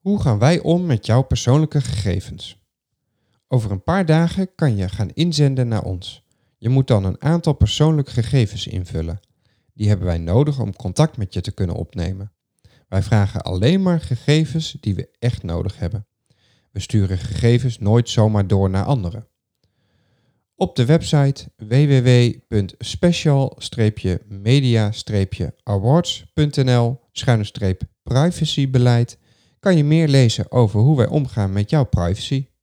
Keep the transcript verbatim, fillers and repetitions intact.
Hoe gaan wij om met jouw persoonlijke gegevens? Over een paar dagen kan je gaan inzenden naar ons. Je moet dan een aantal persoonlijke gegevens invullen. Die hebben wij nodig om contact met je te kunnen opnemen. Wij vragen alleen maar gegevens die we echt nodig hebben. We sturen gegevens nooit zomaar door naar anderen. Op de website w w w punt special media awards punt n l schuine privacybeleid kan je meer lezen over hoe wij omgaan met jouw privacy.